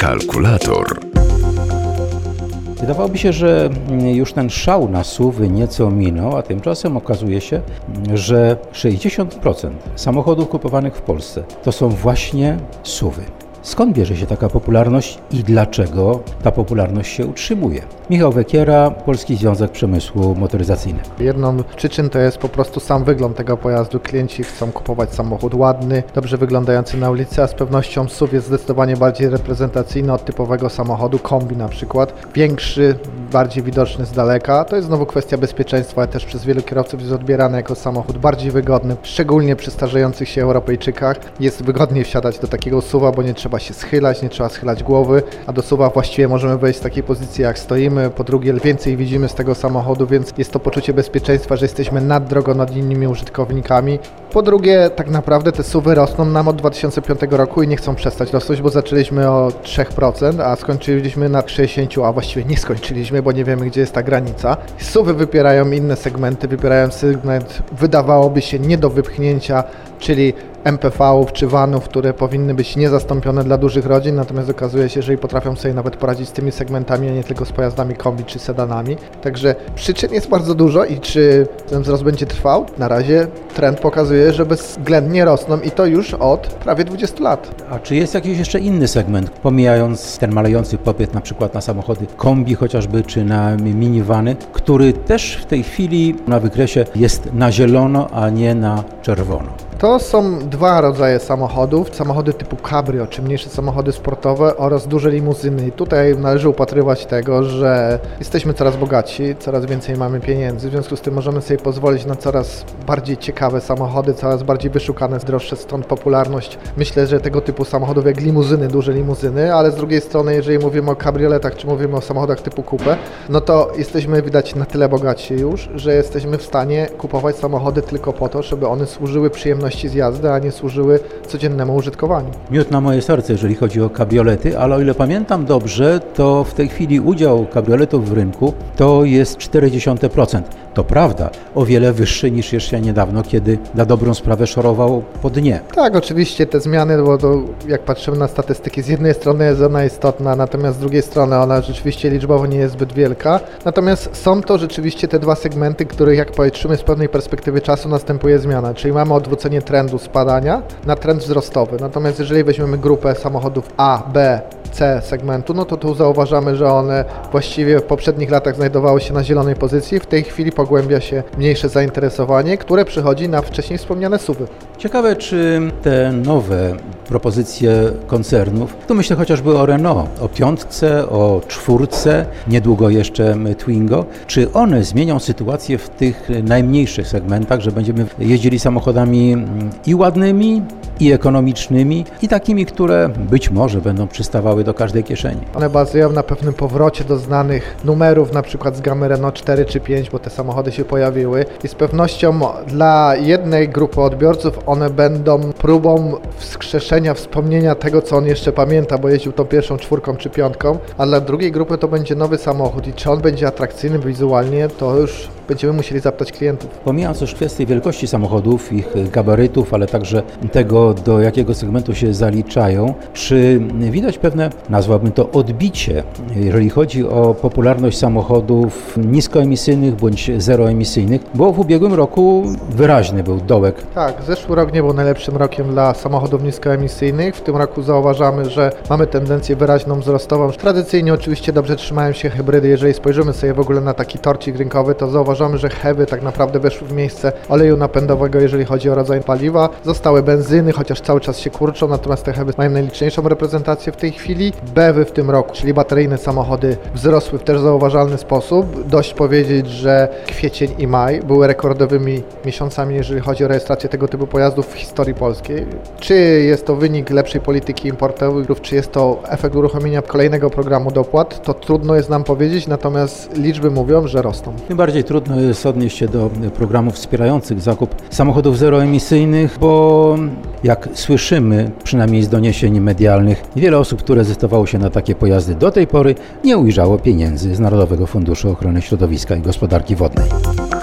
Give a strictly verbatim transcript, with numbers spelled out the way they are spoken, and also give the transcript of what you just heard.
Kalkulator. Wydawałoby się, że już ten szał na suwy nieco minął, a tymczasem okazuje się, że sześćdziesiąt procent samochodów kupowanych w Polsce to są właśnie suwy. Skąd bierze się taka popularność i dlaczego ta popularność się utrzymuje? Michał Wekiera, Polski Związek Przemysłu Motoryzacyjnego. Jedną z przyczyn to jest po prostu sam wygląd tego pojazdu. Klienci chcą kupować samochód ładny, dobrze wyglądający na ulicy, a z pewnością S U V jest zdecydowanie bardziej reprezentacyjny od typowego samochodu, kombi na przykład. Większy, bardziej widoczny z daleka. To jest znowu kwestia bezpieczeństwa, ale też przez wielu kierowców jest odbierany jako samochód bardziej wygodny, szczególnie przy starzejących się Europejczykach. Jest wygodniej wsiadać do takiego S U V a, bo nie trzeba się schylać, nie trzeba schylać głowy, a do S U V a właściwie możemy wejść z takiej pozycji, jak stoimy. Po drugie, więcej widzimy z tego samochodu, więc jest to poczucie bezpieczeństwa, że jesteśmy nad drogą, nad innymi użytkownikami. Po drugie, tak naprawdę te S U V y rosną nam od dwa tysiące piątego roku i nie chcą przestać rosnąć, bo zaczęliśmy o trzy procent, a skończyliśmy na sześćdziesiąt procent, a właściwie nie skończyliśmy, bo nie wiemy, gdzie jest ta granica. S U V y wypierają inne segmenty, wypierają segment, wydawałoby się, nie do wypchnięcia, czyli M P V-ów czy vanów, które powinny być niezastąpione dla dużych rodzin, natomiast okazuje się, że i potrafią sobie nawet poradzić z tymi segmentami, a nie tylko z pojazdami kombi czy sedanami. Także przyczyn jest bardzo dużo i czy ten wzrost będzie trwał? Na razie trend pokazuje, że bezwzględnie rosną i to już od prawie dwudziestu lat. A czy jest jakiś jeszcze inny segment, pomijając ten malejący popyt na przykład na samochody kombi chociażby, czy na minivany, który też w tej chwili na wykresie jest na zielono, a nie na czerwono? To są dwa rodzaje samochodów, samochody typu cabrio, czy mniejsze samochody sportowe oraz duże limuzyny. I tutaj należy upatrywać tego, że jesteśmy coraz bogatsi, coraz więcej mamy pieniędzy, w związku z tym możemy sobie pozwolić na coraz bardziej ciekawe samochody, coraz bardziej wyszukane, droższe, stąd popularność. Myślę, że tego typu samochodów jak limuzyny, duże limuzyny, ale z drugiej strony, jeżeli mówimy o kabrioletach, czy mówimy o samochodach typu coupe, no to jesteśmy widać na tyle bogaci już, że jesteśmy w stanie kupować samochody tylko po to, żeby one służyły przyjemności z jazdy, a nie służyły codziennemu użytkowaniu. Miód na moje serce, jeżeli chodzi o kabriolety, ale o ile pamiętam dobrze, to w tej chwili udział kabrioletów w rynku to jest czterdzieści procent. To prawda, o wiele wyższy niż jeszcze niedawno, kiedy na dobrą sprawę szorował po dnie. Tak, oczywiście te zmiany, bo to jak patrzymy na statystyki, z jednej strony jest ona istotna, natomiast z drugiej strony ona rzeczywiście liczbowo nie jest zbyt wielka. Natomiast są to rzeczywiście te dwa segmenty, których jak patrzymy z pewnej perspektywy czasu następuje zmiana, czyli mamy odwrócenie trendu spadania na trend wzrostowy. Natomiast jeżeli weźmiemy grupę samochodów A, B, C segmentu, no to tu zauważamy, że one właściwie w poprzednich latach znajdowały się na zielonej pozycji. W tej chwili pogłębia się mniejsze zainteresowanie, które przychodzi na wcześniej wspomniane S U V y. Ciekawe, czy te nowe propozycje koncernów, tu myślę chociażby o Renault, o piątce, o czwórce, niedługo jeszcze Twingo, czy one zmienią sytuację w tych najmniejszych segmentach, że będziemy jeździli samochodami i ładnymi, i ekonomicznymi, i takimi, które być może będą przystawały do każdej kieszeni. One bazują na pewnym powrocie do znanych numerów, na przykład z gamy Renault cztery czy pięć, bo te samochody się pojawiły i z pewnością dla jednej grupy odbiorców one będą próbą wskrzeszenia wspomnienia tego, co on jeszcze pamięta, bo jeździł tą pierwszą czwórką czy piątką, a dla drugiej grupy to będzie nowy samochód i czy on będzie atrakcyjny wizualnie, to już będziemy musieli zapytać klientów. Pomijając też kwestię wielkości samochodów, ich gabarytów, ale także tego, do jakiego segmentu się zaliczają, czy widać pewne, nazwałbym to, odbicie, jeżeli chodzi o popularność samochodów niskoemisyjnych bądź zeroemisyjnych, bo w ubiegłym roku wyraźny był dołek. Tak, zeszły rok nie był najlepszym rokiem dla samochodów niskoemisyjnych. W tym roku zauważamy, że mamy tendencję wyraźną wzrostową. Tradycyjnie oczywiście dobrze trzymają się hybrydy. Jeżeli spojrzymy sobie w ogóle na taki torcik rynkowy, to zauważamy, że heavy tak naprawdę weszły w miejsce oleju napędowego, jeżeli chodzi o rodzaj paliwa. Zostały benzyny, chociaż cały czas się kurczą, natomiast te heavy mają najliczniejszą reprezentację w tej chwili. bewy w tym roku, czyli bateryjne samochody, wzrosły w też zauważalny sposób. Dość powiedzieć, że kwiecień i maj były rekordowymi miesiącami, jeżeli chodzi o rejestrację tego typu pojazdów w historii polskiej. Czy jest to wynik lepszej polityki importerów, czy jest to efekt uruchomienia kolejnego programu dopłat, to trudno jest nam powiedzieć, natomiast liczby mówią, że rosną. Tym bardziej trudno jest odnieść się do programów wspierających zakup samochodów zeroemisyjnych, bo jak słyszymy, przynajmniej z doniesień medialnych, wiele osób, które zdecydowało się na takie pojazdy do tej pory, nie ujrzało pieniędzy z Narodowego Funduszu Ochrony Środowiska i Gospodarki Wodnej.